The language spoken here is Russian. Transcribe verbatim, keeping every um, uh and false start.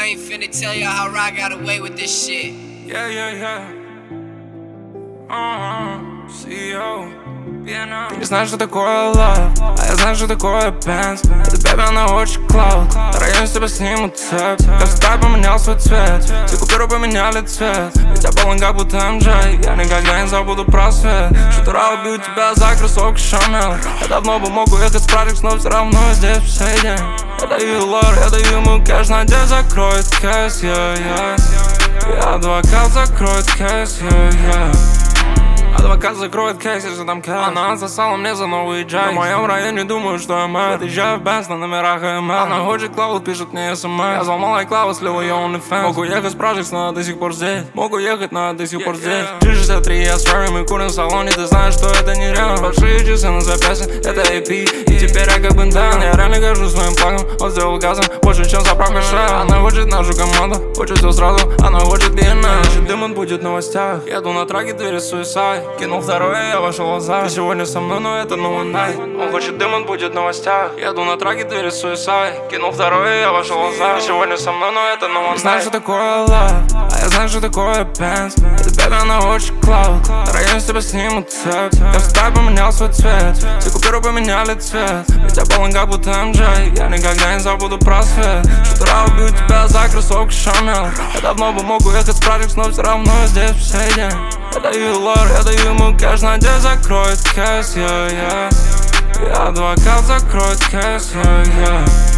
I ain't finna tell y'all how I got away with this shit. Yeah, yeah, yeah. Uh-huh. си и о. Ты не знаешь, что такое love, а я знаю, что такое Benz. Это baby, она очень клауд. На районе с тебя снимут цепь. Как всегда поменял свой цвет. Все купюры поменяли цвет. Ведь я полон как будто эм джей. Я никогда не забуду про свет. Шутера убьют тебя за кроссовки Chanel. Я давно бы мог уехать с праздник, но все равно здесь по сей день. Я даю лор, я даю ему кэш, надеюсь закроет кейс, yeah, yeah. Я адвокат, закроет кейс, yeah, yeah. Адвокат закроет кейс, если там кэш. Она отсосала мне за новый джай. В моем районе думают, что я мэр. Подъезжаю в Бенз на номерах эм эл. Она хочет клауд, пишет мне смс. Я взломал iCloud, слил ее OnlyFans. Могу ехать с Projects, но до сих пор здесь. Могу ехать, но до сих пор здесь. джи шестьдесят три, я с Ferry, мы курим в салоне. Ты знаешь, что это нереально. Большие часы на запястье, это эй пи. И теперь я как бендан. Я реально горжусь своим плагом. Он сделал газом больше, чем заправка шея. Она хочет нашу команду, хочет все сразу. Она хочет би эн эл. Значит, дым он будет в новостях. Еду на траке, двери суицид. Кинул второе, я вошел в азарт. Ты сегодня со мной, но это no one night. Он хочет дым, он будет в новостях. Еду на траке, двери суицид. Кинул второе, я вошел в азарт. Ты сегодня со мной, но это no one night. Знаешь, что такое love, а я знаю, что такое Benz. Это baby, она очень клауд. На районе с тебя снимут цепь. Я всегда поменял свой цвет. Все купюры поменяли цвет. Ведь я полон как будто эм джей. Я никогда не забуду про свет. Шутера убьют тебя за кроссовки Chanel. Я давно бы мог уехать с Projects, но все равно здесь по сей день. Я даю лор, я даю ему кэш, надеюсь закроет кейс, yeah, yeah. Я адвокат, закроет кейс, yeah, yeah.